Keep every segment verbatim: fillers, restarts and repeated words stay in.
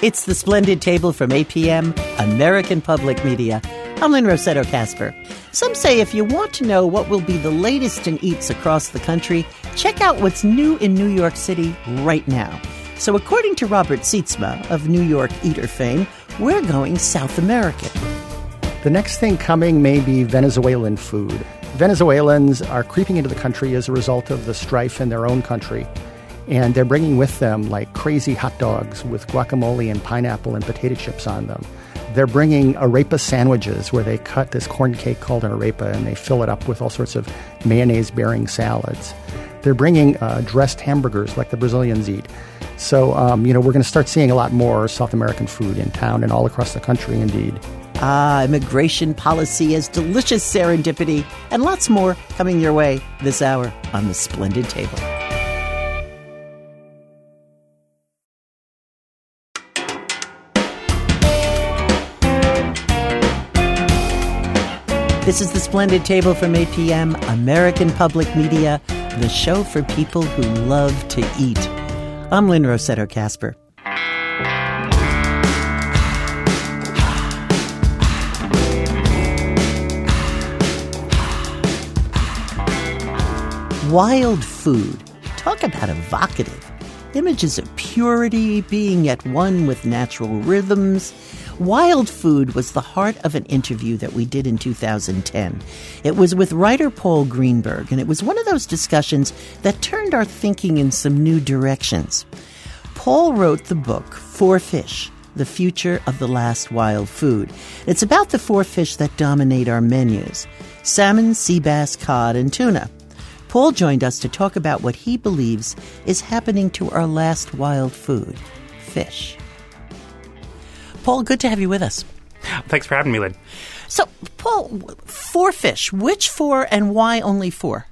It's the Splendid Table from A P M, American Public Media. I'm Lynn Rossetto Kasper. Some say if you want to know what will be the latest in eats across the country, check out what's new in New York City right now. So according to Robert Sietsma of New York Eater fame, we're going South American. The next thing coming may be Venezuelan food. Venezuelans are creeping into the country as a result of the strife in their own country. And they're bringing with them like crazy hot dogs with guacamole and pineapple and potato chips on them. They're bringing arepa sandwiches where they cut this corn cake called an arepa and they fill it up with all sorts of mayonnaise-bearing salads. They're bringing uh, dressed hamburgers like the Brazilians eat. So, um, you know, we're going to start seeing a lot more South American food in town and all across the country, indeed. Ah, immigration policy as delicious serendipity and lots more coming your way this hour on the Splendid Table. This is the Splendid Table from A P M, American Public Media, the show for people who love to eat. I'm Lynn Rossetto Kasper. Wild food. Talk about evocative. Images of purity, being at one with natural rhythms. Wild food was the heart of an interview that we did in two thousand ten. It was with writer Paul Greenberg, and it was one of those discussions that turned our thinking in some new directions. Paul wrote the book, Four Fish, The Future of the Last Wild Food. It's about the four fish that dominate our menus: salmon, sea bass, cod, and tuna. Paul joined us to talk about what he believes is happening to our last wild food, fish. Paul, good to have you with us. Thanks for having me, Lynn. So, Paul, four fish. Which four and why only four?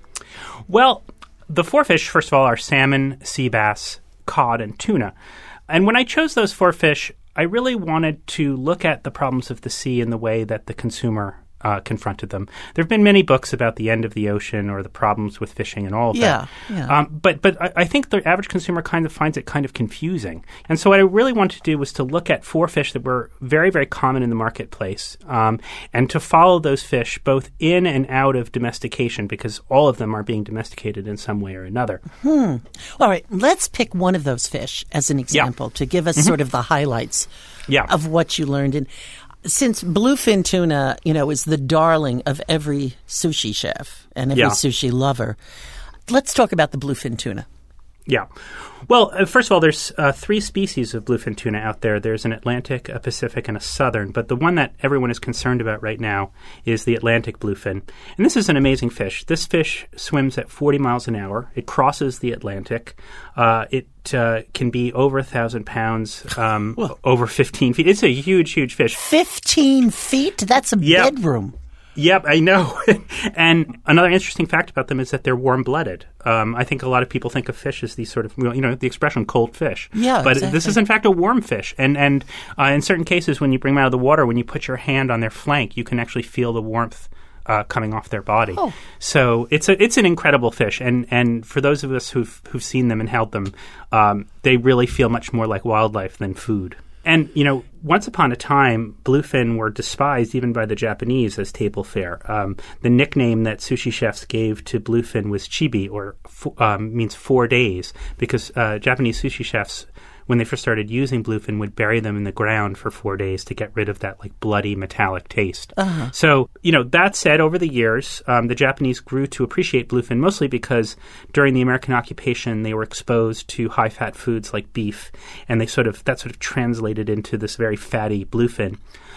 Well, the four fish, first of all, are salmon, sea bass, cod, and tuna. And when I chose those four fish, I really wanted to look at the problems of the sea in the way that the consumer Uh, confronted them. There have been many books about the end of the ocean or the problems with fishing and all of yeah, that. Yeah. Um, but but I, I think the average consumer kind of finds it kind of confusing. And so what I really wanted to do was to look at four fish that were very, very common in the marketplace um, and to follow those fish both in and out of domestication, because all of them are being domesticated in some way or another. Hmm. All right, let's pick one of those fish as an example yeah. to give us mm-hmm. sort of the highlights yeah. of what you learned. And since bluefin tuna, you know, is the darling of every sushi chef and every yeah. sushi lover, let's talk about the bluefin tuna. Yeah. Well, uh, first of all, there's uh, three species of bluefin tuna out there. There's an Atlantic, a Pacific, and a Southern. But the one that everyone is concerned about right now is the Atlantic bluefin. And this is an amazing fish. This fish swims at forty miles an hour. It crosses the Atlantic. Uh, it uh, can be over one thousand pounds, um, over fifteen feet. It's a huge, huge fish. fifteen feet? That's a yep. bedroom. Yep, I know. And another interesting fact about them is that they're warm-blooded. Um, I think a lot of people think of fish as these sort of, you know, the expression cold fish. Yeah, But exactly. this is, in fact, a warm fish. And, and uh, in certain cases, when you bring them out of the water, when you put your hand on their flank, you can actually feel the warmth uh, coming off their body. Oh. So it's a, it's an incredible fish. And, and for those of us who've, who've seen them and held them, um, they really feel much more like wildlife than food. And, you know, once upon a time, bluefin were despised even by the Japanese as table fare. Um, the nickname that sushi chefs gave to bluefin was chibi, or f- um, means four days, because uh, Japanese sushi chefs, when they first started using bluefin, would bury them in the ground for four days to get rid of that like bloody metallic taste. Uh-huh. So, you know, that said, over the years, um, the Japanese grew to appreciate bluefin mostly because during the American occupation, they were exposed to high-fat foods like beef, and they sort of that sort of translated into this very fatty bluefin.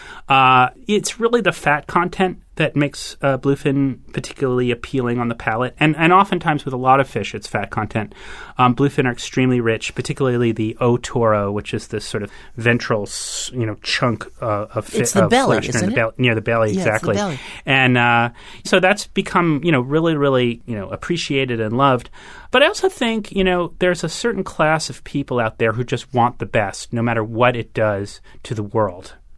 Uh, it's really the fat content that makes uh, bluefin particularly appealing on the palate. And, and oftentimes with a lot of fish, it's fat content. Um, bluefin are extremely rich, particularly the otoro, which is this sort of ventral, you know, chunk uh, of fish. It's the belly, isn't near it? The belly, near the belly, yeah, exactly. It's the belly. And uh, so that's become, you know, really, really, you know, appreciated and loved. But I also think, you know, there's a certain class of people out there who just want the best, no matter what it does to the world.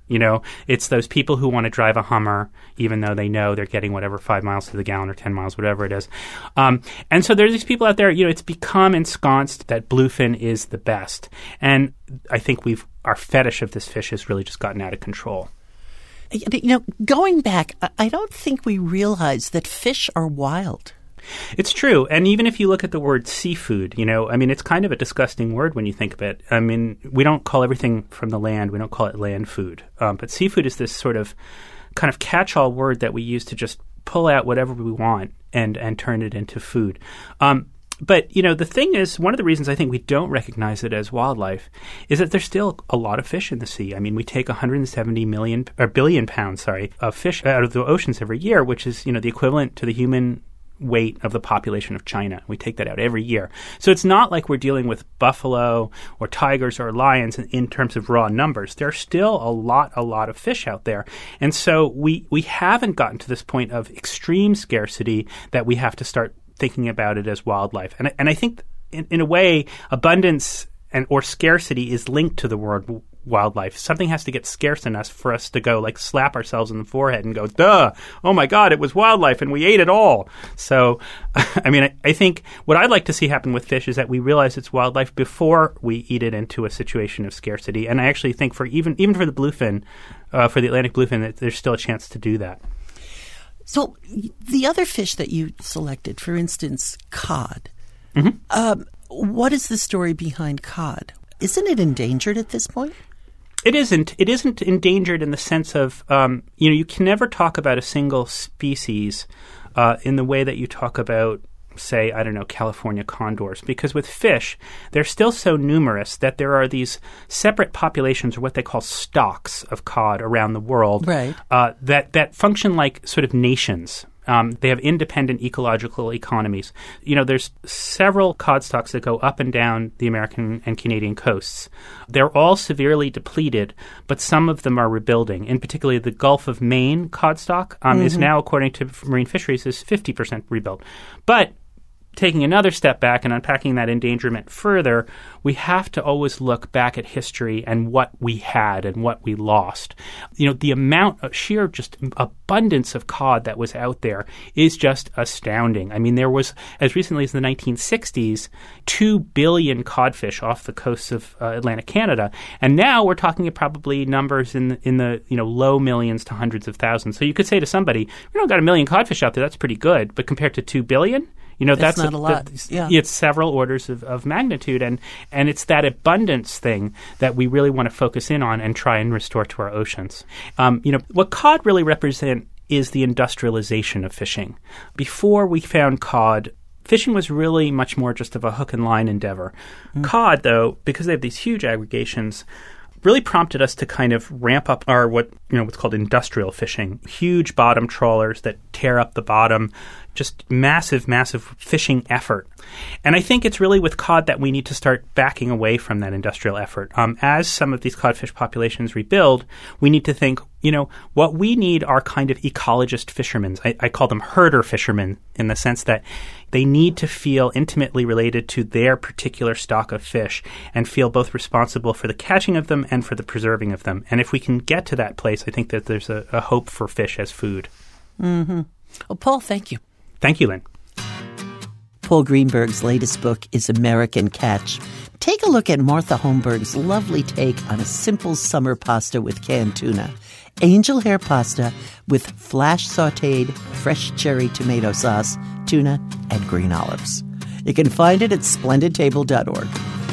You know, it's those people who want to drive a Hummer even though they know they're getting whatever five miles to the gallon or ten miles, whatever it is. Um, and so there's these people out there, you know, it's become ensconced that bluefin is the best. And I think we've our fetish of this fish has really just gotten out of control. You know, going back, I don't think we realize that fish are wild. It's true. And even if you look at the word seafood, you know, I mean, it's kind of a disgusting word when you think of it. I mean, we don't call everything from the land, we don't call it land food. Um, but seafood is this sort of kind of catch-all word that we use to just pull out whatever we want and, and turn it into food. Um, but, you know, the thing is, one of the reasons I think we don't recognize it as wildlife is that there's still a lot of fish in the sea. I mean, we take one hundred seventy million, or billion pounds, sorry, of fish out of the oceans every year, which is, you know, the equivalent to the human weight of the population of China. We take that out every year. So it's not like we're dealing with buffalo or tigers or lions in, in terms of raw numbers. There's still a lot, a lot of fish out there. And so we, we haven't gotten to this point of extreme scarcity that we have to start thinking about it as wildlife. And, and I think in, in a way, abundance and or scarcity is linked to the word wildlife. Something has to get scarce in us for us to go like slap ourselves in the forehead and go, duh, oh my God, it was wildlife and we ate it all. So, I mean, I, I think what I'd like to see happen with fish is that we realize it's wildlife before we eat it into a situation of scarcity. And I actually think for even even for the bluefin, uh, for the Atlantic bluefin, that there's still a chance to do that. So the other fish that you selected, for instance, cod, mm-hmm. um, what is the story behind cod? Isn't it endangered at this point? It isn't. It isn't endangered in the sense of, um, you know, you can never talk about a single species uh, in the way that you talk about, say, I don't know, California condors. Because with fish, they're still so numerous that there are these separate populations, or what they call stocks of cod around the world, right. uh, that, that function like sort of nations. Um, they have independent ecological economies. You know, there's several cod stocks that go up and down the American and Canadian coasts. They're all severely depleted, but some of them are rebuilding. In particular, the Gulf of Maine cod stock um, mm-hmm. is now, according to Marine Fisheries, is fifty percent rebuilt. But taking another step back and unpacking that endangerment further, we have to always look back at history and what we had and what we lost. You know, the amount of sheer just abundance of cod that was out there is just astounding. I mean, there was, as recently as the nineteen sixties, two billion codfish off the coasts of uh, Atlantic Canada. And now we're talking probably numbers in the, in the, you know, low millions to hundreds of thousands. So you could say to somebody, we don't got a million codfish out there, that's pretty good. But compared to two billion, you know, that's that's not a, a lot. The, yeah. It's several orders of, of magnitude, and, and it's that abundance thing that we really want to focus in on and try and restore to our oceans. Um, you know, what cod really represent is the industrialization of fishing. Before we found cod, fishing was really much more just of a hook and line endeavor. Mm. Cod, though, because they have these huge aggregations, really prompted us to kind of ramp up our what you know what's called industrial fishing. Huge bottom trawlers that tear up the bottom, just massive, massive fishing effort. And I think it's really with cod that we need to start backing away from that industrial effort. Um, as some of these codfish populations rebuild, we need to think, you know, what we need are kind of ecologist fishermen. I, I call them herder fishermen in the sense that they need to feel intimately related to their particular stock of fish and feel both responsible for the catching of them and for the preserving of them. And if we can get to that place, I think that there's a, a hope for fish as food. Mm-hmm. Well, Paul, thank you. Thank you, Lynn. Paul Greenberg's latest book is American Catch. Take a look at Martha Holmberg's lovely take on a simple summer pasta with canned tuna. Angel hair pasta with flash sautéed fresh cherry tomato sauce, tuna, and green olives. You can find it at splendid table dot org.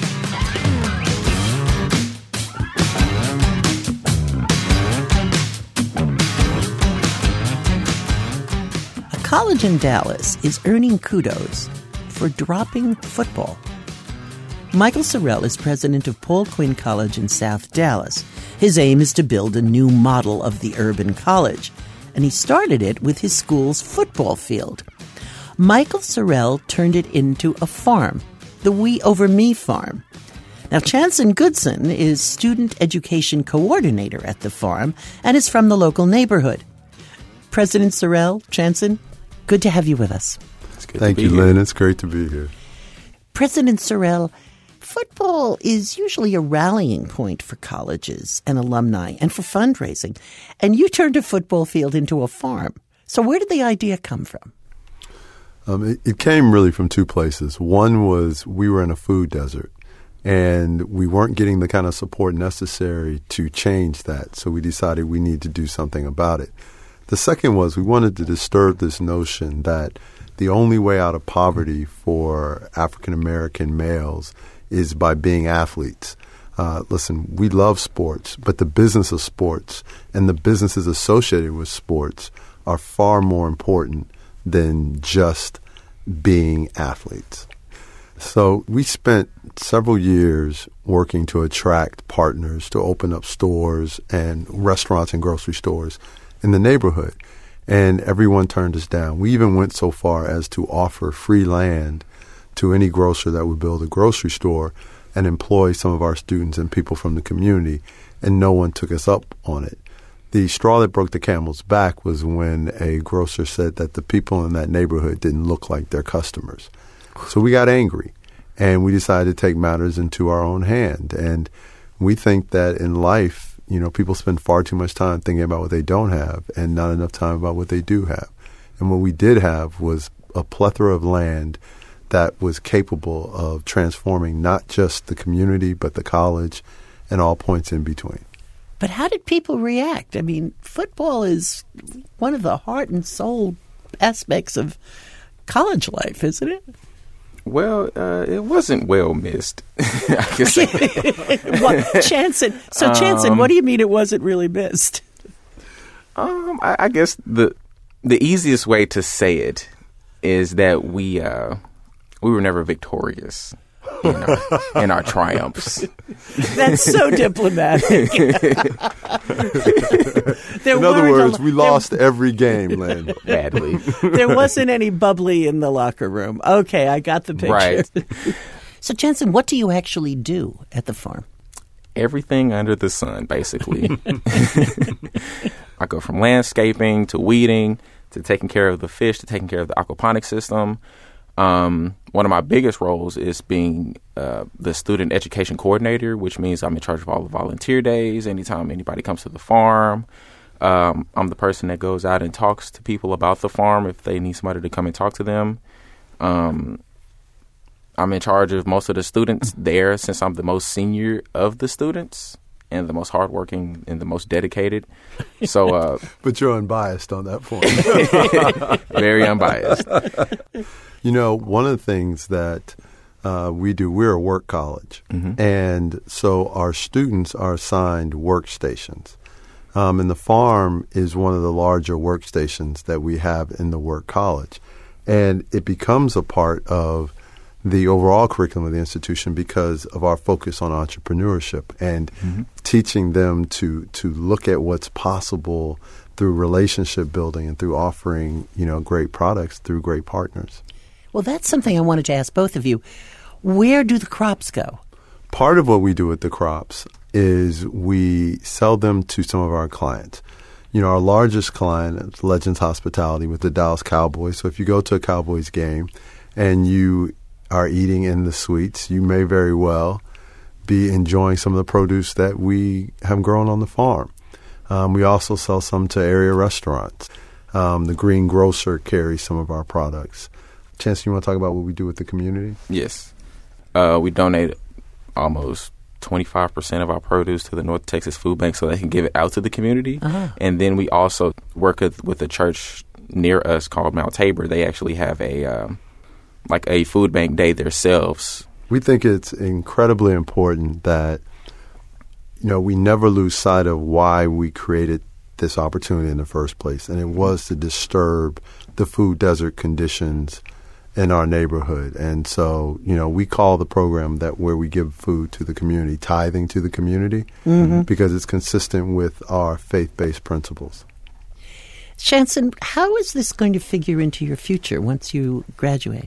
A college in Dallas is earning kudos for dropping football. Michael Sorrell is president of Paul Quinn College in South Dallas. His aim is to build a new model of the urban college, and he started it with his school's football field. Michael Sorrell turned it into a farm, the We Over Me farm. Now, Chanson Goodson is student education coordinator at the farm and is from the local neighborhood. President Sorrell, Chanson, good to have you with us. Thank you, Lynn. It's great to be here. President Sorrell, football is usually a rallying point for colleges and alumni and for fundraising. And you turned a football field into a farm. So where did the idea come from? Um, it, it came really from two places. One was we were in a food desert, and we weren't getting the kind of support necessary to change that. So we decided we need to do something about it. The second was we wanted to disturb this notion that the only way out of poverty for African-American males is by being athletes. Uh, listen, we love sports, but the business of sports and the businesses associated with sports are far more important than just being athletes. So we spent several years working to attract partners to open up stores and restaurants and grocery stores in the neighborhood, and everyone turned us down. We even went so far as to offer free land to any grocer that would build a grocery store and employ some of our students and people from the community, and no one took us up on it. The straw that broke the camel's back was when a grocer said that the people in that neighborhood didn't look like their customers. So we got angry, and we decided to take matters into our own hand. And we think that in life, you know, people spend far too much time thinking about what they don't have and not enough time about what they do have. And what we did have was a plethora of land that was capable of transforming not just the community, but the college and all points in between. But how did people react? I mean, football is one of the heart and soul aspects of college life, isn't it? Well, uh, it wasn't well missed. I can say. What, Chanson, so, Chanson, um, what do you mean it wasn't really missed? Um, I, I guess the the easiest way to say it is that we uh, we were never victorious in our, in our triumphs. That's so diplomatic. In other words, a, we lost there, every game, Len. Badly. There wasn't any bubbly in the locker room. Okay, I got the picture. Right. So, Chanson, what do you actually do at the farm? Everything under the sun, basically. I go from landscaping to weeding to taking care of the fish to taking care of the aquaponics system. Um, one of my biggest roles is being uh, the student education coordinator, which means I'm in charge of all the volunteer days. Anytime anybody comes to the farm, um, I'm the person that goes out and talks to people about the farm if they need somebody to come and talk to them. Um, I'm in charge of most of the students there since I'm the most senior of the students and the most hardworking and the most dedicated. So, uh, but you're unbiased on that point. Very unbiased. You know, one of the things that uh, we do, we're a work college, mm-hmm. and so our students are assigned workstations. Um, and the farm is one of the larger workstations that we have in the work college. And it becomes a part of the overall curriculum of the institution because of our focus on entrepreneurship and mm-hmm. teaching them to to look at what's possible through relationship building and through offering, you know, great products through great partners. Well, that's something I wanted to ask both of you. Where do the crops go? Part of what we do with the crops is we sell them to some of our clients. You know, our largest client is Legends Hospitality with the Dallas Cowboys. So if you go to a Cowboys game and you are eating in the suites, you may very well be enjoying some of the produce that we have grown on the farm. Um, we also sell some to area restaurants. Um, the Green Grocer carries some of our products. Chance, you want to talk about what we do with the community? Yes. Uh, we donate almost twenty-five percent of our produce to the North Texas Food Bank so they can give it out to the community. Uh-huh. And then we also work with, with a church near us called Mount Tabor. They actually have a um, like a food bank day themselves. We think it's incredibly important that, you know, we never lose sight of why we created this opportunity in the first place. And it was to disturb the food desert conditions in our neighborhood. And so, you know, we call the program that where we give food to the community, tithing to the community, mm-hmm. because it's consistent with our faith-based principles. Chanson, how is this going to figure into your future once you graduate?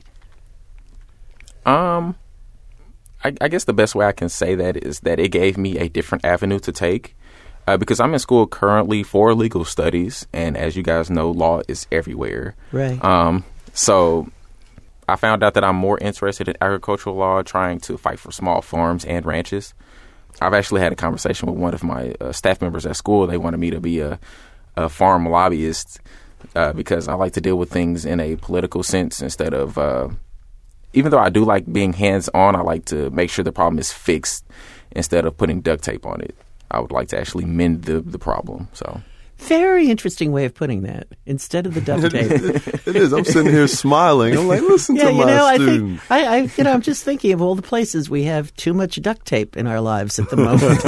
Um, I, I guess the best way I can say that is that it gave me a different avenue to take uh, because I'm in school currently for legal studies. And as you guys know, law is everywhere. Right. Um, so I found out that I'm more interested in agricultural law, trying to fight for small farms and ranches. I've actually had a conversation with one of my uh, staff members at school. They wanted me to be a, a farm lobbyist uh, because I like to deal with things in a political sense instead of, uh, even though I do like being hands-on, I like to make sure the problem is fixed instead of putting duct tape on it. I would like to actually mend the, the problem, so... Very interesting way of putting that. Instead of the duct tape, it is. I'm sitting here smiling. I'm like, listen yeah, to you my know, student. I think I, I, you know, I'm just thinking of all the places we have too much duct tape in our lives at the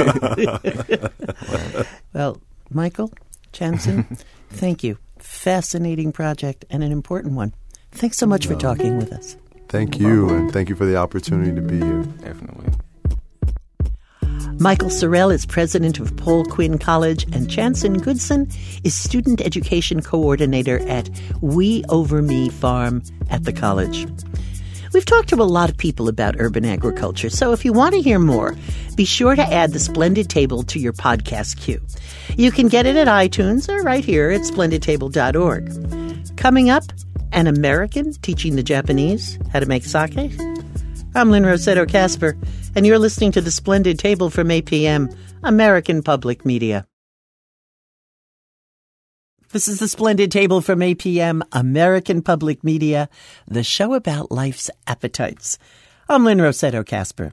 moment. Well, Michael Chanson, thank you. Fascinating project and an important one. Thanks so much for talking with us. Thank you, and thank you for the opportunity to be here. Definitely. Michael Sorrell is president of Paul Quinn College, and Chanson Goodson is student education coordinator at We Over Me Farm at the college. We've talked to a lot of people about urban agriculture, so if you want to hear more, be sure to add The Splendid Table to your podcast queue. You can get it at iTunes or right here at splendid table dot org. Coming up, an American teaching the Japanese how to make sake? I'm Lynn Rossetto Kasper, and you're listening to The Splendid Table from A P M, American Public Media. This is The Splendid Table from A P M, American Public Media, the show about life's appetites. I'm Lynn Rossetto Kasper.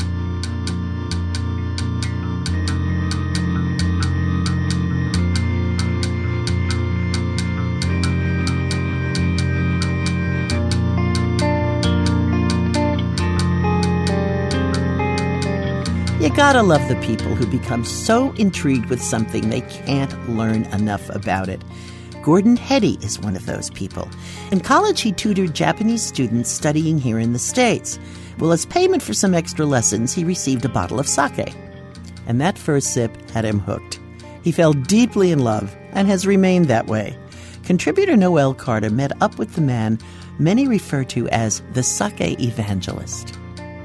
You gotta love the people who become so intrigued with something they can't learn enough about it. Gordon Heady is one of those people. In college, he tutored Japanese students studying here in the States. Well, as payment for some extra lessons, he received a bottle of sake. And that first sip had him hooked. He fell deeply in love and has remained that way. Contributor Noel Carter met up with the man many refer to as the sake evangelist.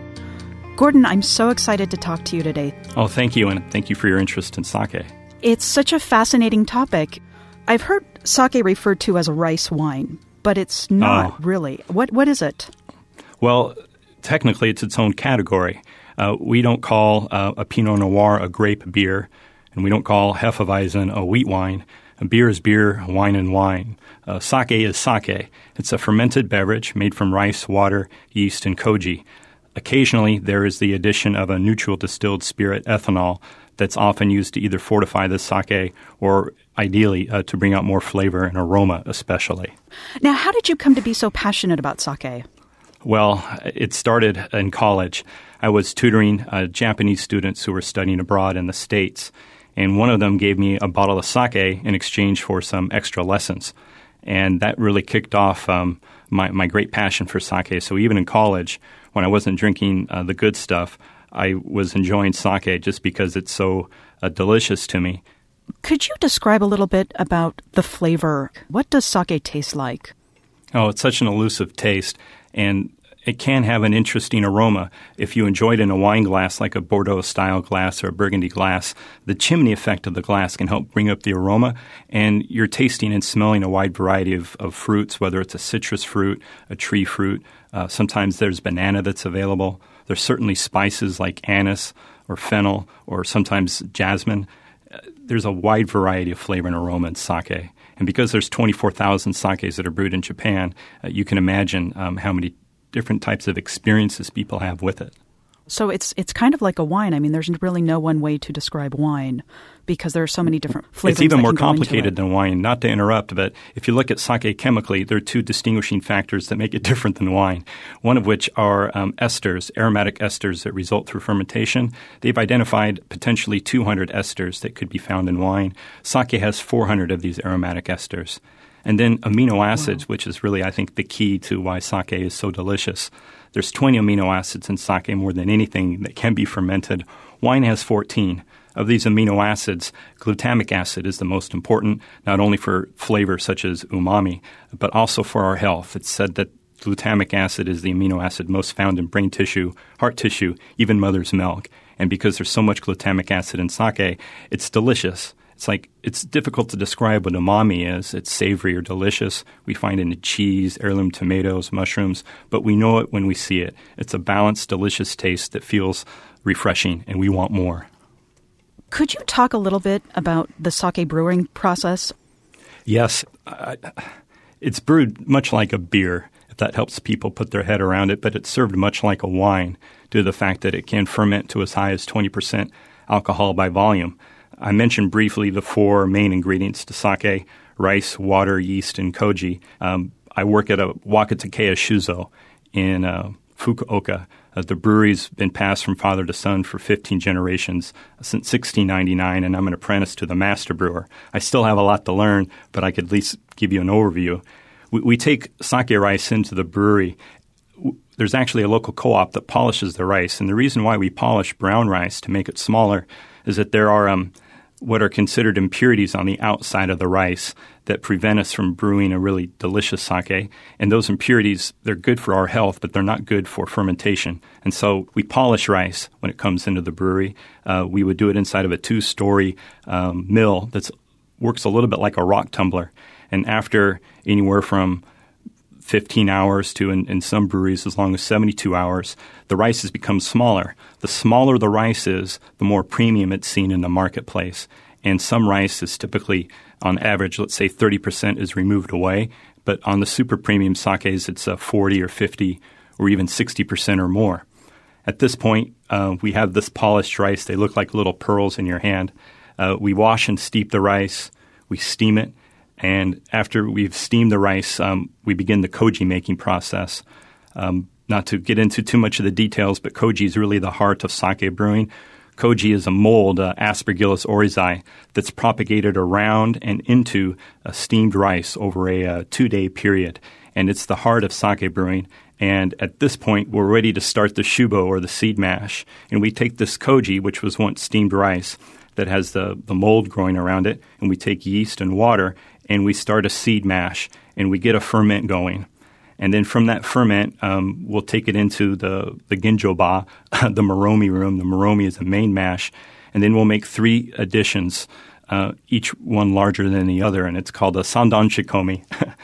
Gordon, I'm so excited to talk to you today. Oh, thank you, and thank you for your interest in sake. It's such a fascinating topic. I've heard sake referred to as a rice wine, but it's not oh. really. What What is it? Well, technically it's its own category. Uh, we don't call uh, a Pinot Noir a grape beer, and we don't call Hefeweizen a wheat wine. A beer is beer, wine and wine. Uh, sake is sake. It's a fermented beverage made from rice, water, yeast, and koji. Occasionally, there is the addition of a neutral distilled spirit, ethanol, that's often used to either fortify the sake or, ideally, uh, to bring out more flavor and aroma, especially. Now, how did you come to be so passionate about sake? Well, it started in college. I was tutoring uh, Japanese students who were studying abroad in the States, and one of them gave me a bottle of sake in exchange for some extra lessons. And that really kicked off um, my, my great passion for sake. So even in college, when I wasn't drinking uh, the good stuff, I was enjoying sake just because it's so uh, delicious to me. Could you describe a little bit about the flavor? What does sake taste like? Oh, it's such an elusive taste, and it can have an interesting aroma. If you enjoy it in a wine glass, like a Bordeaux-style glass or a Burgundy glass, the chimney effect of the glass can help bring up the aroma, and you're tasting and smelling a wide variety of, of fruits, whether it's a citrus fruit, a tree fruit. Uh, sometimes there's banana that's available. There's certainly spices like anise or fennel or sometimes jasmine. Uh, there's a wide variety of flavor and aroma in sake. And because there's twenty-four thousand sakes that are brewed in Japan, uh, you can imagine um, how many different types of experiences people have with it. So it's it's kind of like a wine. I mean, there's really no one way to describe wine because there are so many different flavors. It's even that more can go into complicated it. than wine. Not to interrupt, but if you look at sake chemically, there are two distinguishing factors that make it different than wine, one of which are um, esters, aromatic esters that result through fermentation. They've identified potentially two hundred esters that could be found in wine. Sake has four hundred of these aromatic esters. And then amino acids, wow. which is really, I think, the key to why sake is so delicious. There's twenty amino acids in sake, more than anything that can be fermented. Wine has fourteen. Of these amino acids, glutamic acid is the most important, not only for flavor such as umami, but also for our health. It's said that glutamic acid is the amino acid most found in brain tissue, heart tissue, even mother's milk. And because there's so much glutamic acid in sake, it's delicious. It's like it's difficult to describe what umami is. It's savory or delicious. We find it in cheese, heirloom tomatoes, mushrooms, but we know it when we see it. It's a balanced, delicious taste that feels refreshing, and we want more. Could you talk a little bit about the sake brewing process? Yes. Uh, it's brewed much like a beer, if that helps people put their head around it, but it's served much like a wine due to the fact that it can ferment to as high as twenty percent alcohol by volume. I mentioned briefly the four main ingredients to sake: rice, water, yeast, and koji. Um, I work at a Wakatakeya Shuzo in uh, Fukuoka. Uh, the brewery's been passed from father to son for fifteen generations since sixteen ninety-nine, and I'm an apprentice to the master brewer. I still have a lot to learn, but I could at least give you an overview. We, we take sake rice into the brewery. There's actually a local co-op that polishes the rice, and the reason why we polish brown rice to make it smaller is that there are um, what are considered impurities on the outside of the rice that prevent us from brewing a really delicious sake. And those impurities, they're good for our health, but they're not good for fermentation. And so we polish rice when it comes into the brewery. Uh, we would do it inside of a two-story um, mill that works a little bit like a rock tumbler. And after anywhere from fifteen hours to, in, in some breweries, as long as seventy-two hours, the rice has become smaller. The smaller the rice is, the more premium it's seen in the marketplace. And some rice is typically, on average, let's say thirty percent is removed away. But on the super premium sakes, it's uh, forty or fifty or even sixty percent or more. At this point, uh, we have this polished rice. They look like little pearls in your hand. Uh, we wash and steep the rice. We steam it. And after we've steamed the rice, um, we begin the koji making process. Um, not to get into too much of the details, but koji is really the heart of sake brewing. Koji is a mold, uh, Aspergillus oryzae, that's propagated around and into a steamed rice over a uh, two-day period. And it's the heart of sake brewing. And at this point, we're ready to start the shubo, or the seed mash. And we take this koji, which was once steamed rice, that has the, the mold growing around it, and we take yeast and water, and we start a seed mash, and we get a ferment going. And then from that ferment, um, we'll take it into the, the ginjoba, the moromi room. The moromi is the main mash. And then we'll make three additions, uh, each one larger than the other, and it's called a sandan shikomi.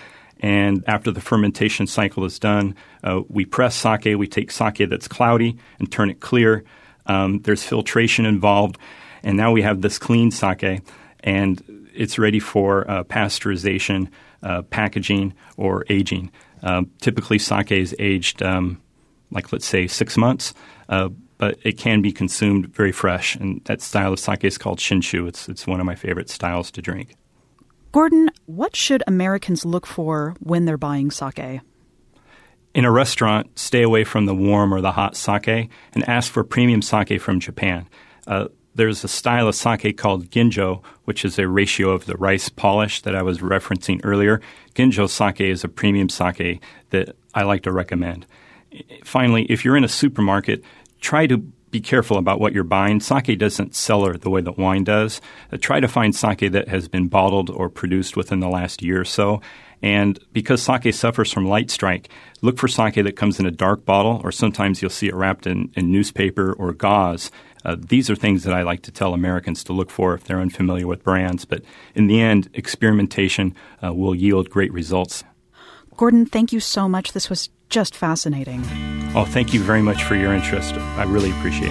And after the fermentation cycle is done, uh, we press sake. We take sake that's cloudy and turn it clear. Um, there's filtration involved. And now we have this clean sake, and it's ready for uh, pasteurization, uh, packaging, or aging. Uh, typically, sake is aged, um, like let's say six months, uh, but it can be consumed very fresh. And that style of sake is called shinshu. It's it's one of my favorite styles to drink. Gordon, what should Americans look for when they're buying sake? In a restaurant, stay away from the warm or the hot sake and ask for premium sake from Japan. Uh, There's a style of sake called ginjo, which is a ratio of the rice polish that I was referencing earlier. Ginjo sake is a premium sake that I like to recommend. Finally, if you're in a supermarket, try to be careful about what you're buying. Sake doesn't cellar the way that wine does. Uh, try to find sake that has been bottled or produced within the last year or so. And because sake suffers from light strike, look for sake that comes in a dark bottle, or sometimes you'll see it wrapped in, in newspaper or gauze. Uh, these are things that I like to tell Americans to look for if they're unfamiliar with brands. But in the end, experimentation uh, will yield great results. Gordon, thank you so much. This was just fascinating. Oh, thank you very much for your interest. I really appreciate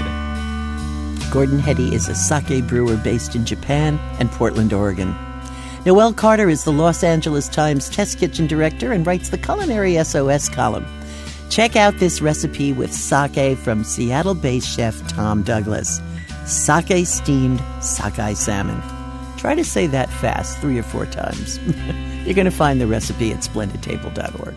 it. Gordon Heady is a sake brewer based in Japan and Portland, Oregon. Noelle Carter is the Los Angeles Times Test Kitchen Director and writes the Culinary S O S column. Check out this recipe with sake from Seattle-based chef Tom Douglas. Sake steamed sockeye salmon. Try to say that fast three or four times. You're going to find the recipe at splendid table dot org.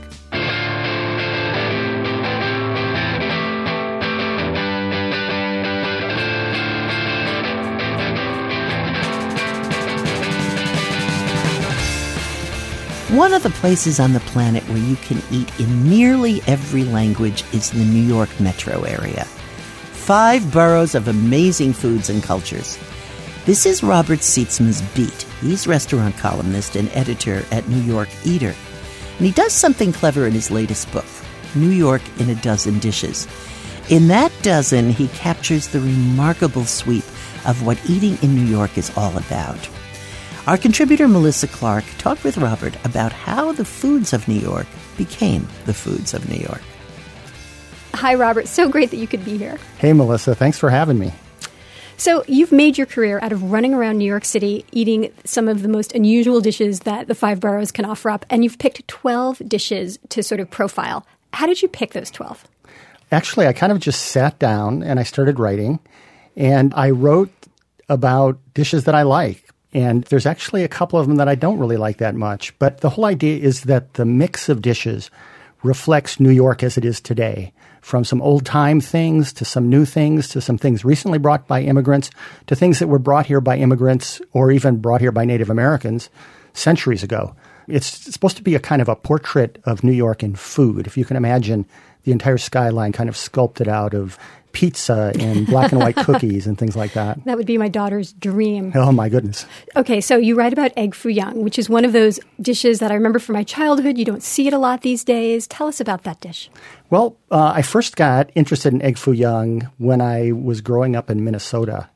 One of the places on the planet where you can eat in nearly every language is the New York metro area. Five boroughs of amazing foods and cultures. This is Robert Sietsma's Beat. He's restaurant columnist and editor at New York Eater. And he does something clever in his latest book, New York in a Dozen Dishes. In that dozen, he captures the remarkable sweep of what eating in New York is all about. Our contributor Melissa Clark talked with Robert about how the foods of New York became the foods of New York. Hi, Robert. So great that you could be here. Hey, Melissa. Thanks for having me. So you've made your career out of running around New York City, eating some of the most unusual dishes that the five boroughs can offer up, and you've picked twelve dishes to sort of profile. How did you pick those twelve? Actually, I kind of just sat down and I started writing, and I wrote about dishes that I like. And there's actually a couple of them that I don't really like that much. But the whole idea is that the mix of dishes reflects New York as it is today, from some old-time things to some new things to some things recently brought by immigrants to things that were brought here by immigrants or even brought here by Native Americans centuries ago. It's supposed to be a kind of a portrait of New York in food. If you can imagine the entire skyline kind of sculpted out of pizza and black and white cookies and things like that. That would be my daughter's dream. Oh, my goodness. Okay, so you write about egg foo young, which is one of those dishes that I remember from my childhood. You don't see it a lot these days. Tell us about that dish. Well, uh, I first got interested in egg foo young when I was growing up in Minnesota.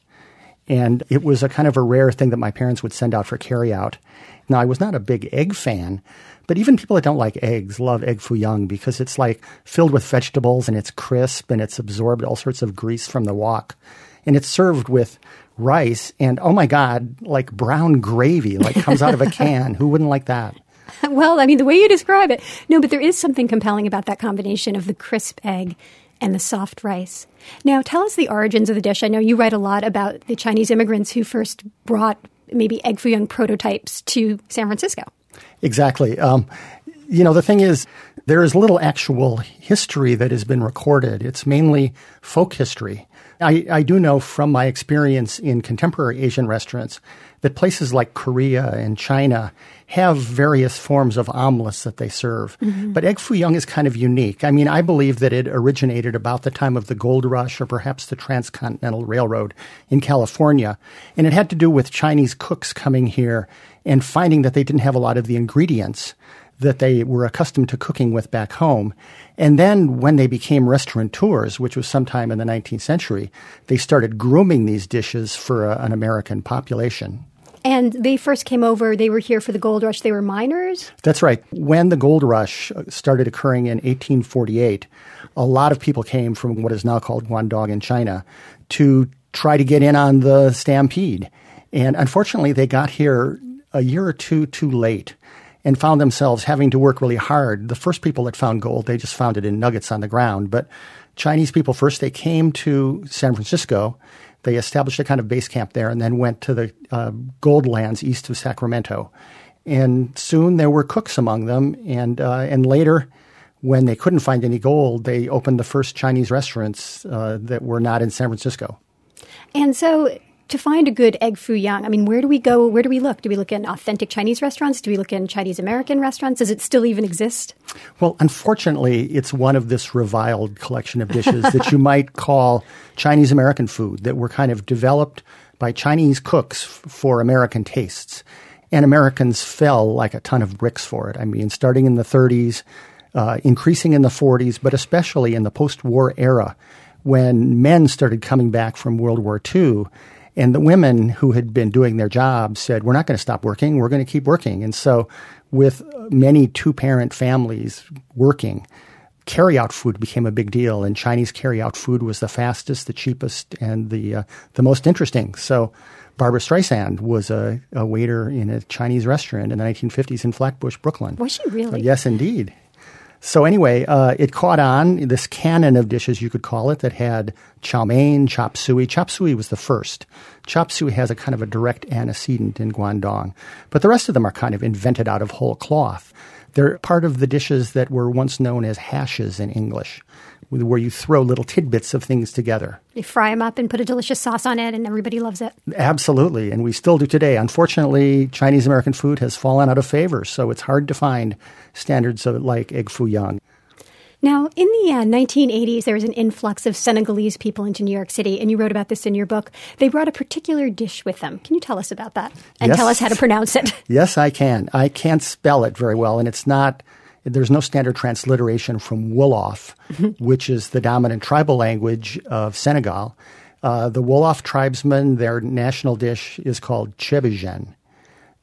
And it was a kind of a rare thing that my parents would send out for carryout. Now, I was not a big egg fan, but even people that don't like eggs love egg foo young because it's like filled with vegetables and it's crisp and it's absorbed all sorts of grease from the wok. And it's served with rice and, oh my God, like brown gravy, like comes out of a can. Who wouldn't like that? Well, I mean, the way you describe it. No, but there is something compelling about that combination of the crisp egg and the soft rice. Now, tell us the origins of the dish. I know you write a lot about the Chinese immigrants who first brought maybe egg foo young prototypes to San Francisco. Exactly. Um, you know, the thing is, there is little actual history that has been recorded. It's mainly folk history. I, I do know from my experience in contemporary Asian restaurants that places like Korea and China have various forms of omelets that they serve. Mm-hmm. But egg foo young is kind of unique. I mean, I believe that it originated about the time of the gold rush or perhaps the Transcontinental Railroad in California. And it had to do with Chinese cooks coming here and finding that they didn't have a lot of the ingredients that they were accustomed to cooking with back home. And then when they became restaurateurs, which was sometime in the nineteenth century, they started grooming these dishes for a, an American population. And they first came over, they were here for the gold rush, they were miners? That's right. When the gold rush started occurring in eighteen forty-eight, a lot of people came from what is now called Guangdong in China to try to get in on the stampede. And unfortunately, they got here a year or two too late and found themselves having to work really hard. The first people that found gold, they just found it in nuggets on the ground. But Chinese people first, they came to San Francisco. They established a kind of base camp there and then went to the uh, gold lands east of Sacramento. And soon there were cooks among them. And uh, and later, when they couldn't find any gold, they opened the first Chinese restaurants uh, that were not in San Francisco. And so to find a good egg foo young, I mean, where do we go? Where do we look? Do we look in authentic Chinese restaurants? Do we look in Chinese-American restaurants? Does it still even exist? Well, unfortunately, it's one of this reviled collection of dishes that you might call Chinese-American food that were kind of developed by Chinese cooks f- for American tastes. And Americans fell like a ton of bricks for it. I mean, starting in the thirties, uh, increasing in the forties, but especially in the post-war era when men started coming back from World War Two. And the women who had been doing their jobs said, we're not going to stop working. We're going to keep working. And so with many two-parent families working, carry-out food became a big deal. And Chinese carry-out food was the fastest, the cheapest, and the uh, the most interesting. So Barbra Streisand was a, a waiter in a Chinese restaurant in the nineteen fifties in Flatbush, Brooklyn. Was she really? Uh, yes, indeed. So anyway, uh, it caught on, this canon of dishes, you could call it, that had chow mein, chop suey. Chop suey was the first. Chop suey has a kind of a direct antecedent in Guangdong. But the rest of them are kind of invented out of whole cloth. They're part of the dishes that were once known as hashes in English, where you throw little tidbits of things together. You fry them up and put a delicious sauce on it, and everybody loves it. Absolutely, and we still do today. Unfortunately, Chinese-American food has fallen out of favor, so it's hard to find standards of, like egg foo young. Now, in the uh, nineteen eighties, there was an influx of Senegalese people into New York City, and you wrote about this in your book. They brought a particular dish with them. Can you tell us about that? And yes. Tell us how to pronounce it. Yes, I can. I can't spell it very well, and it's not – there's no standard transliteration from Wolof, which is the dominant tribal language of Senegal. Uh, the Wolof tribesmen, their national dish is called ceebu jën.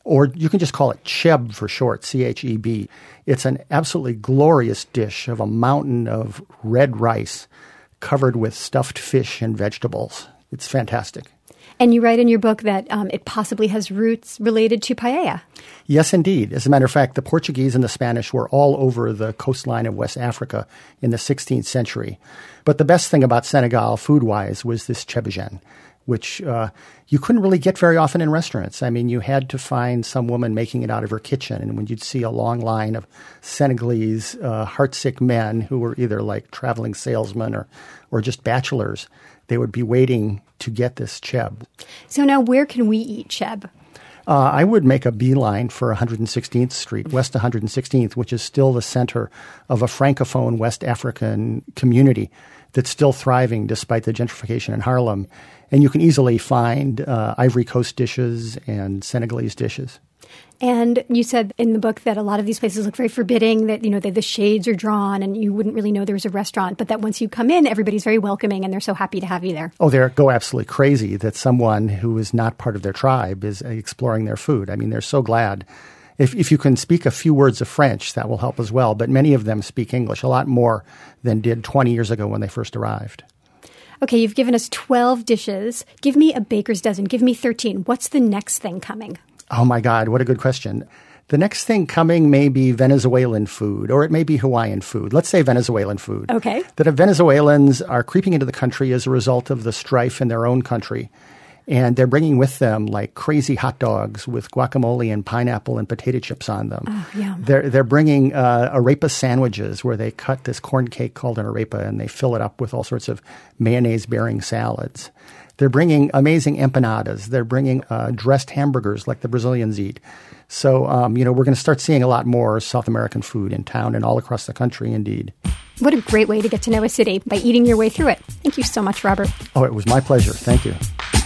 or you can just call it cheb for short, C H E B. It's an absolutely glorious dish of a mountain of red rice covered with stuffed fish and vegetables. It's fantastic. And you write in your book that um, it possibly has roots related to paella. Yes, indeed. As a matter of fact, the Portuguese and the Spanish were all over the coastline of West Africa in the sixteenth century. But the best thing about Senegal, food-wise, was this cebugen, which uh, you couldn't really get very often in restaurants. I mean, you had to find some woman making it out of her kitchen. And when you'd see a long line of Senegalese uh, heartsick men who were either like traveling salesmen or, or just bachelors, they would be waiting to get this cheb. So now where can we eat cheb? Uh, I would make a beeline for one hundred sixteenth Street, West one hundred sixteenth, which is still the center of a Francophone West African community that's still thriving despite the gentrification in Harlem. And you can easily find uh, Ivory Coast dishes and Senegalese dishes. And you said in the book that a lot of these places look very forbidding, that, you know, the, the shades are drawn and you wouldn't really know there was a restaurant, but that once you come in, everybody's very welcoming and they're so happy to have you there. Oh, they go absolutely crazy that someone who is not part of their tribe is exploring their food. I mean, they're so glad. If, if you can speak a few words of French, that will help as well. But many of them speak English a lot more than did twenty years ago when they first arrived. Okay, you've given us twelve dishes. Give me a baker's dozen. Give me thirteen. What's the next thing coming? Oh, my God, what a good question. The next thing coming may be Venezuelan food, or it may be Hawaiian food. Let's say Venezuelan food. Okay. That Venezuelans are creeping into the country as a result of the strife in their own country. And they're bringing with them like crazy hot dogs with guacamole and pineapple and potato chips on them. Oh, yum. They're, they're bringing uh, arepa sandwiches where they cut this corn cake called an arepa and they fill it up with all sorts of mayonnaise-bearing salads. They're bringing amazing empanadas. They're bringing uh, dressed hamburgers like the Brazilians eat. So, um, you know, we're going to start seeing a lot more South American food in town and all across the country, indeed. What a great way to get to know a city, by eating your way through it. Thank you so much, Robert. Oh, it was my pleasure. Thank you.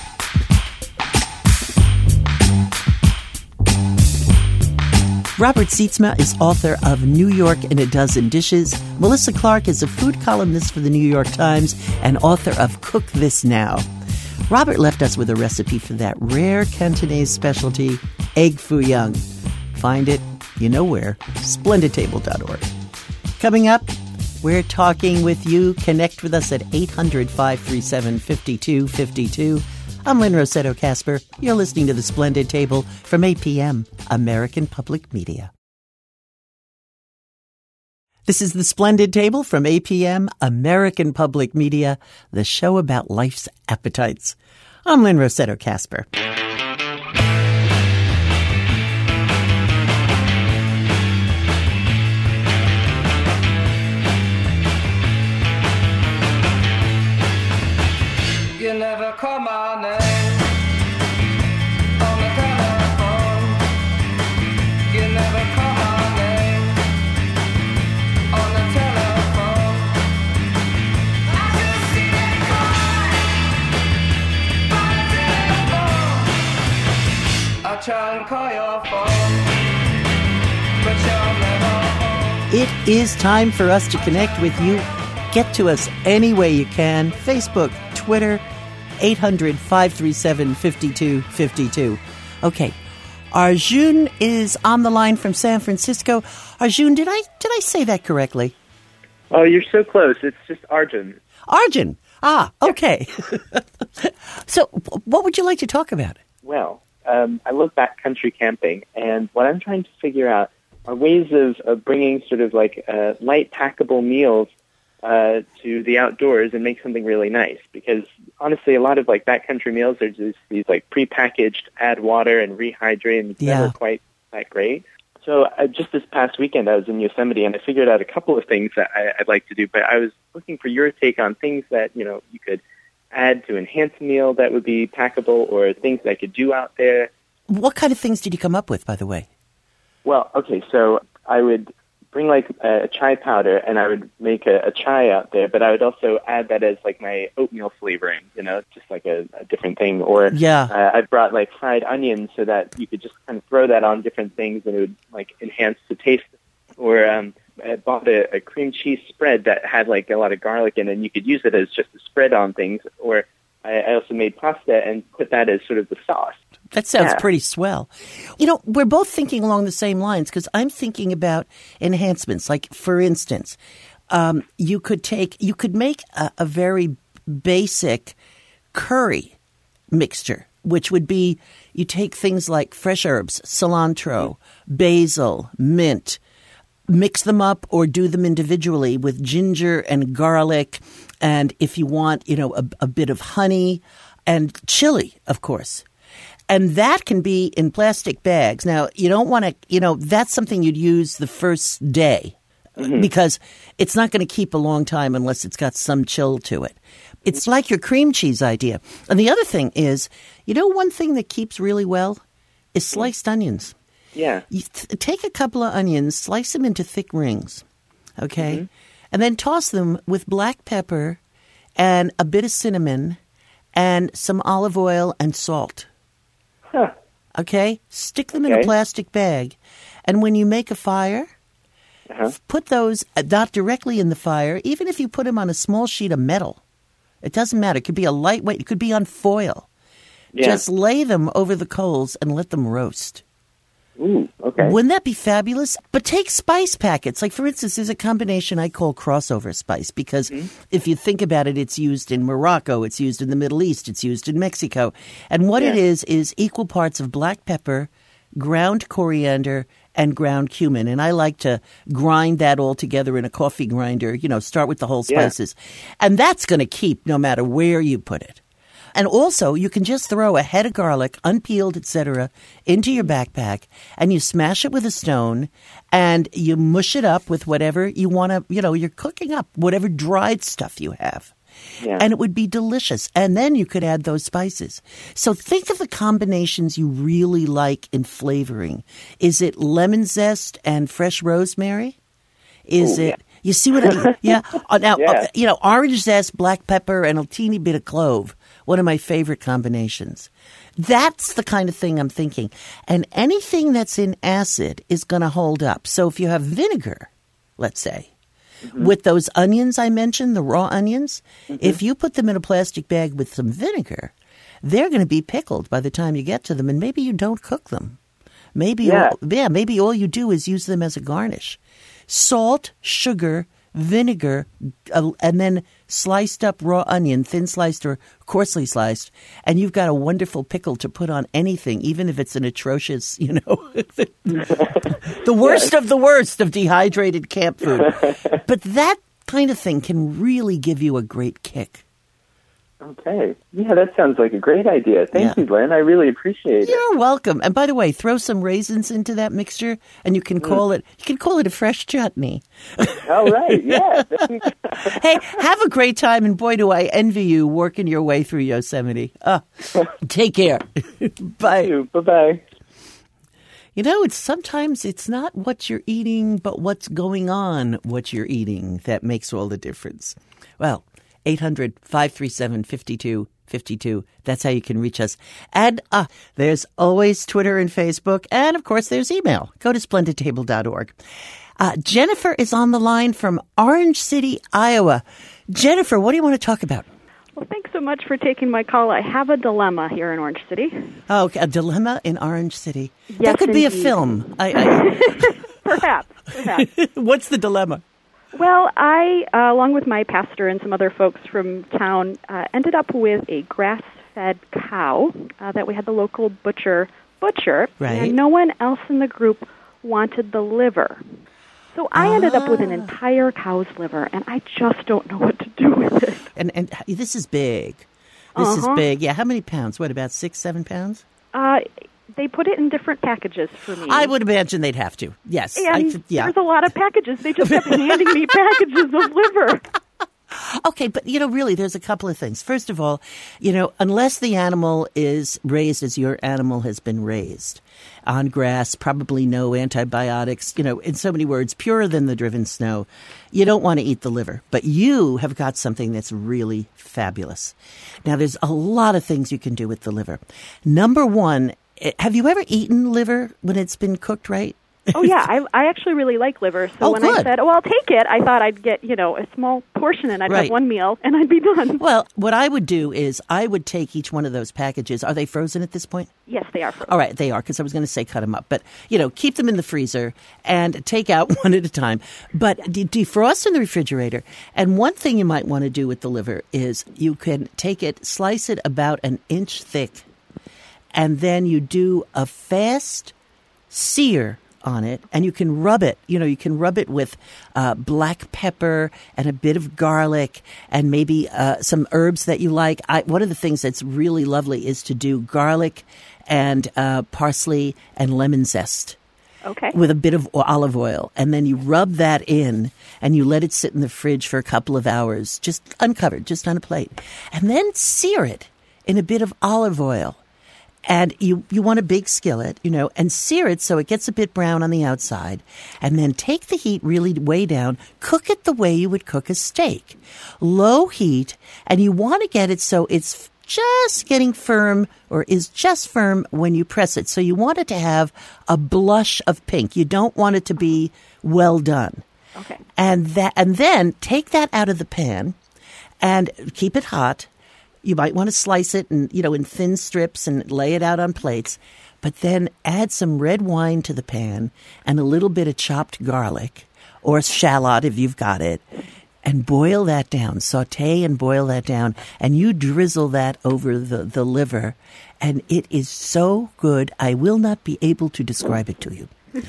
Robert Sietsma is author of New York in a Dozen Dishes. Melissa Clark is a food columnist for the New York Times and author of Cook This Now. Robert left us with a recipe for that rare Cantonese specialty, egg foo young. Find it, you know where, splendid table dot org. Coming up, we're talking with you. Connect with us at eight hundred, five three seven, five two five two. I'm Lynn Rossetto Kasper. You're listening to The Splendid Table from A P M, American Public Media. This is The Splendid Table from A P M, American Public Media, the show about life's appetites. I'm Lynn Rossetto Kasper. You never call my name on the telephone. You never call my name on the telephone. I just see that call on the telephone. I try and call your phone, but you're never home. It is time for us to connect with you. Get to us any way you can. Facebook, Twitter, eight hundred, five three seven, five two five two. Okay. Arjun is on the line from San Francisco. Arjun, did I did I say that correctly? Oh, you're so close. It's just Arjun. Arjun. Ah, okay. So, what would you like to talk about? Well, um, I love backcountry camping, and what I'm trying to figure out are ways of, of bringing sort of like uh, light, packable meals uh, to the outdoors and make something really nice. Because honestly, a lot of like backcountry meals are just these like prepackaged, add water and rehydrate, and it's Yeah. never quite that great. So uh, just this past weekend, I was in Yosemite, and I figured out a couple of things that I, I'd like to do. But I was looking for your take on things that you know you could add to enhance a meal that would be packable, or things that I could do out there. What kind of things did you come up with, by the way? Well, okay, so I would bring like a, a chai powder, and I would make a, a chai out there, but I would also add that as like my oatmeal flavoring, you know, just like a, a different thing. Or Yeah. uh, I brought like fried onions so that you could just kind of throw that on different things, and it would like enhance the taste. Or um, I bought a, a cream cheese spread that had like a lot of garlic in it, and you could use it as just a spread on things. Or I, I also made pasta and put that as sort of the sauce. That sounds Yeah. pretty swell. You know, we're both thinking along the same lines because I'm thinking about enhancements. Like, for instance, um, you could take, you could make a, a very basic curry mixture, which would be you take things like fresh herbs, cilantro, basil, mint, mix them up or do them individually with ginger and garlic, and if you want, you know, a, a bit of honey and chili, of course. And that can be in plastic bags. Now, you don't want to, you know, that's something you'd use the first day mm-hmm. because it's not going to keep a long time unless it's got some chill to it. It's like your cream cheese idea. And the other thing is, you know, one thing that keeps really well is sliced onions. Yeah. You th- take a couple of onions, slice them into thick rings, okay? Mm-hmm. And then toss them with black pepper and a bit of cinnamon and some olive oil and salt. Huh. Okay? Stick them okay. in a plastic bag. And when you make a fire, uh-huh. put those not directly in the fire, even if you put them on a small sheet of metal. It doesn't matter. It could be a lightweight. It could be on foil. Yeah. Just lay them over the coals and let them roast. Ooh, okay. Wouldn't that be fabulous? But take spice packets. Like, for instance, there's a combination I call crossover spice because mm-hmm. if you think about it, it's used in Morocco, it's used in the Middle East, it's used in Mexico. And what yeah. it is is equal parts of black pepper, ground coriander, and ground cumin. And I like to grind that all together in a coffee grinder, you know, start with the whole spices. Yeah. And that's going to keep no matter where you put it. And also, you can just throw a head of garlic, unpeeled, et cetera, into your backpack, and you smash it with a stone, and you mush it up with whatever you want to, you know, you're cooking up, whatever dried stuff you have. Yeah. And it would be delicious. And then you could add those spices. So think of the combinations you really like in flavoring. Is it lemon zest and fresh rosemary? Is Ooh, it... Yeah. You see what I yeah. Uh, now, yeah. uh, you know, orange zest, black pepper, and a teeny bit of clove. One of my favorite combinations. That's the kind of thing I'm thinking. And anything that's in acid is going to hold up. So if you have vinegar, let's say, mm-hmm. with those onions I mentioned, the raw onions, mm-hmm. if you put them in a plastic bag with some vinegar, they're going to be pickled by the time you get to them. And maybe you don't cook them. Maybe, yeah. all, yeah, maybe all you do is use them as a garnish. Salt, sugar, vinegar, uh, and then sliced up raw onion, thin sliced or coarsely sliced, and you've got a wonderful pickle to put on anything, even if it's an atrocious, you know, the worst yes. of the worst of dehydrated camp food. But that kind of thing can really give you a great kick. Okay. Yeah, that sounds like a great idea. Thank yeah. you, Glenn. I really appreciate it. You're welcome. And by the way, throw some raisins into that mixture, and you can call mm. it you can call it a fresh chutney. All right. Yeah. Hey, have a great time, and boy, do I envy you working your way through Yosemite. Oh, take care. Bye. You. Bye-bye. You know, it's sometimes it's not what you're eating, but what's going on what you're eating that makes all the difference. Well, eight hundred, five three seven, five two five two. That's how you can reach us. And uh, there's always Twitter and Facebook. And, of course, there's email. Go to splendid table dot org. Uh, Jennifer is on the line from Orange City, Iowa. Jennifer, what do you want to talk about? Well, thanks so much for taking my call. I have a dilemma here in Orange City. Oh, okay. A dilemma in Orange City. Yes, that could indeed. be a film. I, I... perhaps. Perhaps. What's the dilemma? Well, I, uh, along with my pastor and some other folks from town, uh, ended up with a grass-fed cow uh, that we had the local butcher butcher, right. and no one else in the group wanted the liver. So I ah. ended up with an entire cow's liver, and I just don't know what to do with it. And and this is big. This uh-huh. is big. Yeah, how many pounds? What, about six, seven pounds? Uh They put it in different packages for me. I would imagine they'd have to. Yes. And I, yeah. there's a lot of packages. They just kept handing me packages of liver. Okay, but, you know, really, there's a couple of things. First of all, you know, unless the animal is raised as your animal has been raised, on grass, probably no antibiotics, you know, in so many words, purer than the driven snow, you don't want to eat the liver. But you have got something that's really fabulous. Now, there's a lot of things you can do with the liver. Number one, have you ever eaten liver when it's been cooked right? Oh, yeah. I, I actually really like liver. So Oh, when good. I said, oh, I'll take it, I thought I'd get, you know, a small portion and I'd Right. have one meal and I'd be done. Well, what I would do is I would take each one of those packages. Are they frozen at this point? Yes, they are frozen. All right, they are, because I was going to say cut them up. But, you know, keep them in the freezer and take out one at a time. But de- defrost in the refrigerator. And one thing you might want to do with the liver is you can take it, slice it about an inch thick, and then you do a fast sear on it, and you can rub it. You know, you can rub it with uh, black pepper and a bit of garlic and maybe uh, some herbs that you like. I, one of the things that's really lovely is to do garlic and uh, parsley and lemon zest. Okay. With a bit of olive oil, and then you rub that in, and you let it sit in the fridge for a couple of hours, just uncovered, just on a plate, and then sear it in a bit of olive oil. And you, you want a big skillet, you know, and sear it so it gets a bit brown on the outside. And then take the heat really way down. Cook it the way you would cook a steak. Low heat, and you want to get it so it's just getting firm or is just firm when you press it. So you want it to have a blush of pink. You don't want it to be well done. Okay. And that, and then take that out of the pan and keep it hot. You might want to slice it and, you know, in thin strips and lay it out on plates. But then add some red wine to the pan and a little bit of chopped garlic or shallot if you've got it. And boil that down. Saute and boil that down. And you drizzle that over the, the liver. And it is so good, I will not be able to describe it to you.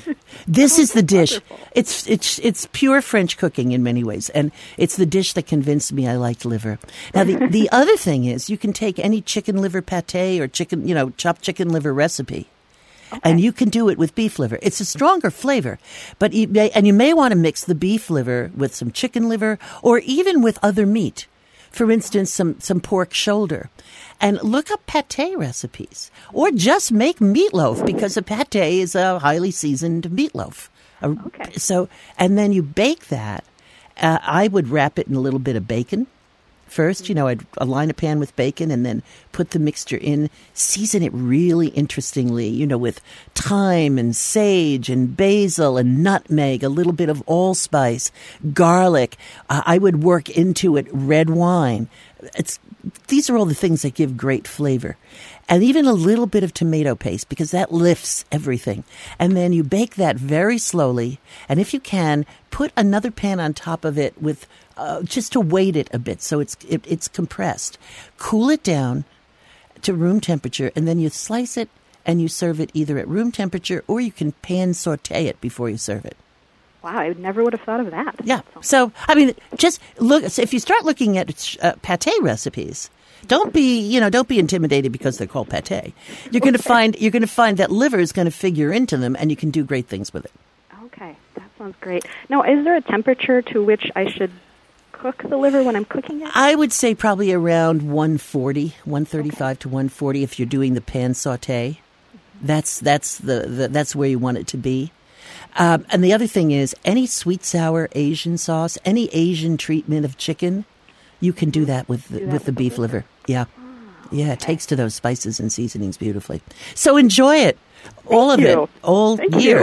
This is the dish. It's it's it's pure French cooking in many ways, and it's the dish that convinced me I liked liver. Now the the other thing is you can take any chicken liver pate or chicken, you know, chopped chicken liver recipe, okay. and you can do it with beef liver. It's a stronger flavor, but you may, and you may want to mix the beef liver with some chicken liver or even with other meat. For instance, some, some pork shoulder. And look up pate recipes. Or just make meatloaf, because a pate is a highly seasoned meatloaf. Okay. So, and then you bake that. Uh, I would wrap it in a little bit of bacon. First, you know, I'd align a pan with bacon and then put the mixture in, season it really interestingly, you know, with thyme and sage and basil and nutmeg, a little bit of allspice, garlic. Uh, I would work into it red wine. It's These are all the things that give great flavor. And even a little bit of tomato paste, because that lifts everything. And then you bake that very slowly. And if you can, put another pan on top of it with uh, just to weight it a bit so it's it, it's compressed. Cool it down to room temperature, and then you slice it and you serve it either at room temperature or you can pan saute it before you serve it. Wow, I never would have thought of that. Yeah. So, I mean, just look. So if you start looking at uh, pate recipes, don't be, you know, don't be intimidated because they're called pate. You're going to find you're going to find that liver is going to figure into them, and you can do great things with it. Okay, that sounds great. Now, is there a temperature to which I should cook the liver when I'm cooking it? I would say probably around one forty, one thirty-five okay. to one forty if you're doing the pan saute. That's that's the, the that's where you want it to be. Um, and the other thing is, any sweet sour Asian sauce, any Asian treatment of chicken, you can do that with the, that with the with beef the liver. liver. Yeah, oh, yeah, okay. It takes to those spices and seasonings beautifully. So enjoy it, all Thank of you. it, all Thank year.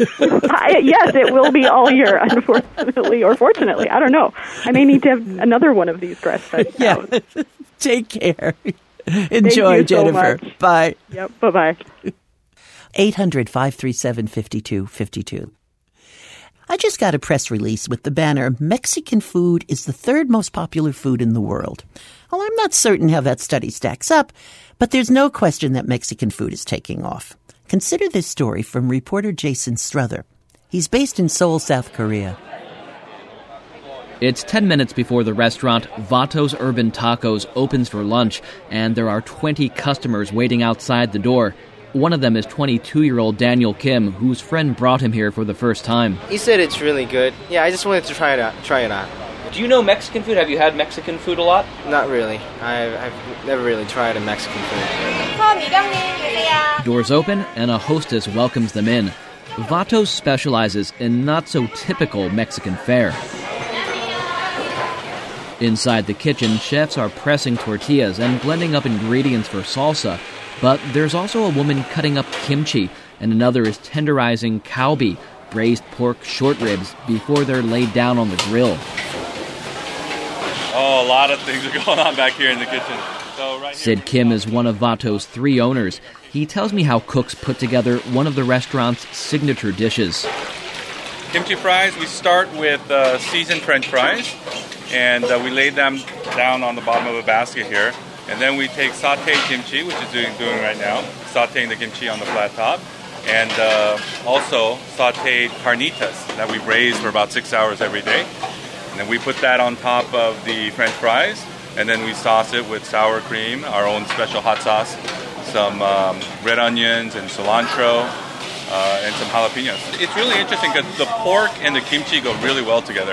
I, yes, it will be all year, unfortunately, or fortunately. I don't know. I may need to have another one of these grass-fed cows. Yeah, take care. Enjoy, you Jennifer. So much. Bye. Yep. Bye bye. eight hundred, five three seven, five two five two. I just got a press release with the banner, Mexican food is the third most popular food in the world. Well, I'm not certain how that study stacks up, but there's no question that Mexican food is taking off. Consider this story from reporter Jason Struther. He's based in Seoul, South Korea. It's ten minutes before the restaurant Vato's Urban Tacos opens for lunch, and there are twenty customers waiting outside the door. One of them is twenty-two-year-old Daniel Kim, whose friend brought him here for the first time. He said it's really good. Yeah, I just wanted to try it out. Try it out. Do you know Mexican food? Have you had Mexican food a lot? Not really. I've, I've never really tried a Mexican food. Doors open, and a hostess welcomes them in. Vato's specializes in not-so-typical Mexican fare. Inside the kitchen, chefs are pressing tortillas and blending up ingredients for salsa. But there's also a woman cutting up kimchi, and another is tenderizing kalbi, braised pork short ribs, before they're laid down on the grill. Oh, a lot of things are going on back here in the kitchen. So right Sid Kim is one of Vato's three owners. He tells me how cooks put together one of the restaurant's signature dishes. Kimchi fries, we start with uh, seasoned French fries, and uh, we lay them down on the bottom of a basket here. And then we take sauteed kimchi, which is doing, doing right now, sauteing the kimchi on the flat top, and uh, also sauteed carnitas that we braise for about six hours every day. And then we put that on top of the French fries, and then we sauce it with sour cream, our own special hot sauce, some um, red onions and cilantro, uh, and some jalapenos. It's really interesting because the pork and the kimchi go really well together.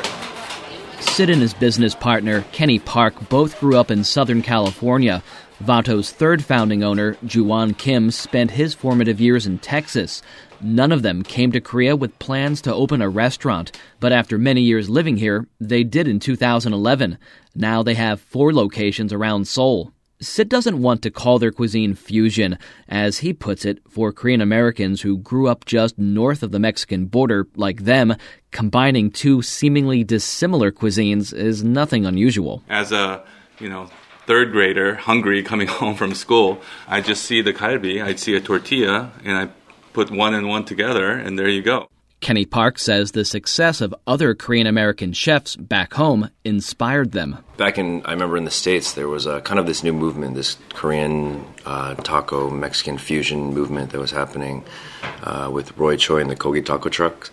Sid and his business partner, Kenny Park, both grew up in Southern California. Vato's third founding owner, Juwan Kim, spent his formative years in Texas. None of them came to Korea with plans to open a restaurant, but after many years living here, they did in two thousand eleven. Now they have four locations around Seoul. Sid doesn't want to call their cuisine fusion. As he puts it, for Korean Americans who grew up just north of the Mexican border, like them, combining two seemingly dissimilar cuisines is nothing unusual. As a, you know, third grader, hungry, coming home from school, I just see the kalbi, I'd see a tortilla, and I put one and one together, and there you go. Kenny Park says the success of other Korean-American chefs back home inspired them. Back in, I remember in the States, there was a kind of this new movement, this Korean uh, taco, Mexican fusion movement that was happening uh, with Roy Choi and the Kogi taco trucks.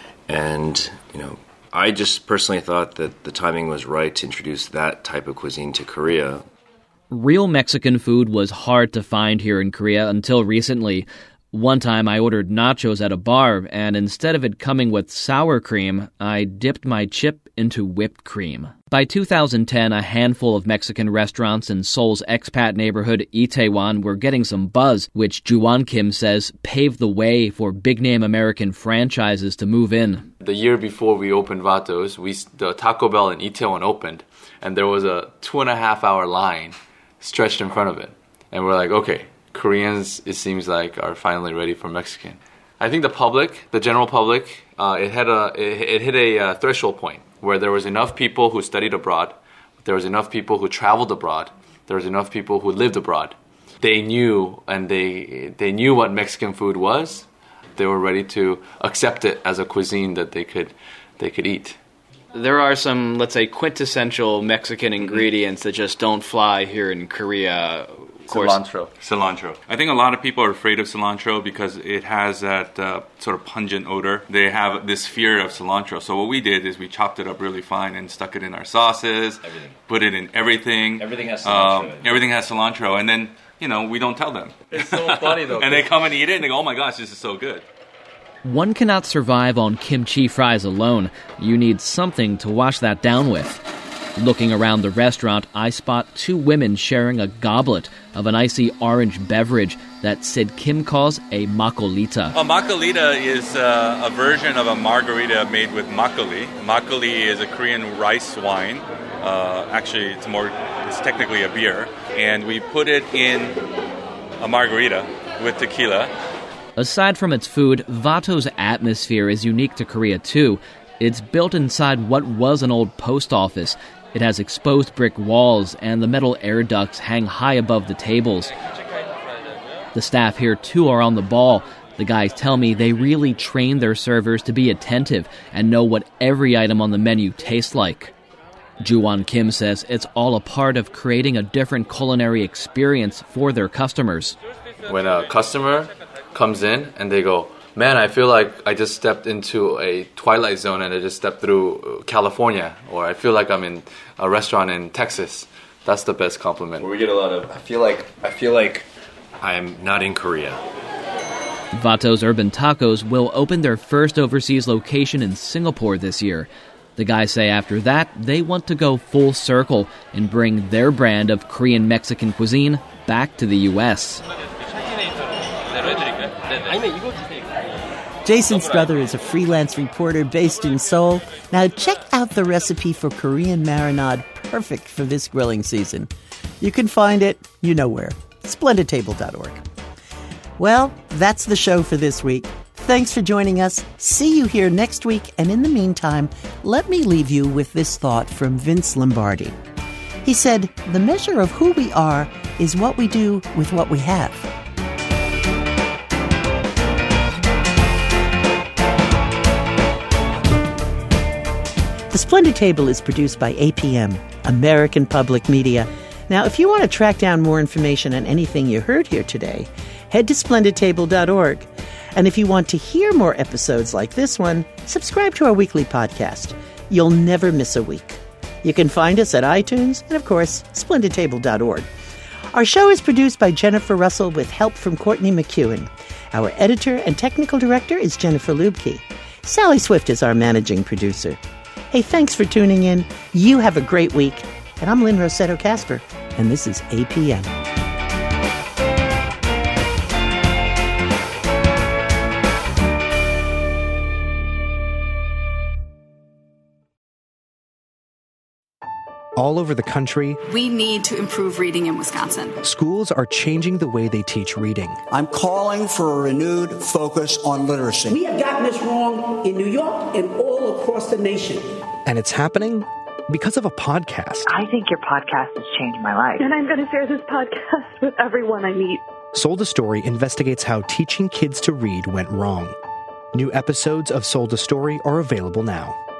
And, you know, I just personally thought that the timing was right to introduce that type of cuisine to Korea. Real Mexican food was hard to find here in Korea until recently. One time I ordered nachos at a bar, and instead of it coming with sour cream, I dipped my chip into whipped cream. By two thousand ten, a handful of Mexican restaurants in Seoul's expat neighborhood Itaewon were getting some buzz, which Juwan Kim says paved the way for big-name American franchises to move in. The year before we opened Vato's, we, the Taco Bell in Itaewon opened, and there was a two-and-a-half-hour line stretched in front of it. And we're like, okay, Koreans, it seems like, are finally ready for Mexican. I think the public, the general public, uh, it had a it, it hit a uh, threshold point where there was enough people who studied abroad, there was enough people who traveled abroad, there was enough people who lived abroad. They knew, and they they knew what Mexican food was. They were ready to accept it as a cuisine that they could they could eat. There are some, let's say, quintessential Mexican ingredients that just don't fly here in Korea. Cilantro. Cilantro. I think a lot of people are afraid of cilantro because it has that uh, sort of pungent odor. They have this fear of cilantro. So what we did is we chopped it up really fine and stuck it in our sauces. Everything. Put it in everything. Everything has cilantro. Um, everything has cilantro. And then, you know, we don't tell them. It's so funny, though. And they come and eat it and they go, oh my gosh, this is so good. One cannot survive on kimchi fries alone. You need something to wash that down with. Looking around the restaurant, I spot two women sharing a goblet of an icy orange beverage that Sid Kim calls a makgeolli. A makgeolli is uh, a version of a margarita made with makgeolli. Makgeolli is a Korean rice wine. Uh, actually, it's more, it's technically a beer. And we put it in a margarita with tequila. Aside from its food, Vato's atmosphere is unique to Korea, too. It's built inside what was an old post office. It has exposed brick walls, and the metal air ducts hang high above the tables. The staff here, too, are on the ball. The guys tell me they really train their servers to be attentive and know what every item on the menu tastes like. Juwan Kim says it's all a part of creating a different culinary experience for their customers. When a customer comes in and they go, man, I feel like I just stepped into a Twilight Zone and I just stepped through California, or I feel like I'm in a restaurant in Texas. That's the best compliment. We get a lot of, I feel like, I feel like I am not in Korea. Vato's Urban Tacos will open their first overseas location in Singapore this year. The guys say after that, they want to go full circle and bring their brand of Korean Mexican cuisine back to the U S Jason Struther is a freelance reporter based in Seoul. Now check out the recipe for Korean marinade perfect for this grilling season. You can find it, you know where, splendid table dot org. Well, that's the show for this week. Thanks for joining us. See you here next week. And in the meantime, let me leave you with this thought from Vince Lombardi. He said, "The measure of who we are is what we do with what we have." The Splendid Table is produced by A P M, American Public Media. Now, if you want to track down more information on anything you heard here today, head to splendid table dot org. And if you want to hear more episodes like this one, subscribe to our weekly podcast. You'll never miss a week. You can find us at iTunes and, of course, splendid table dot org. Our show is produced by Jennifer Russell with help from Courtney McEwen. Our editor and technical director is Jennifer Lubke. Sally Swift is our managing producer. Hey, thanks for tuning in. You have a great week. And I'm Lynn Rossetto Kasper, and this is A P M. All over the country, we need to improve reading in Wisconsin. Schools are changing the way they teach reading. I'm calling for a renewed focus on literacy. We have gotten this wrong in New York and all across the nation. And it's happening because of a podcast. I think your podcast has changed my life. And I'm going to share this podcast with everyone I meet. Sold a Story investigates how teaching kids to read went wrong. New episodes of Sold a Story are available now.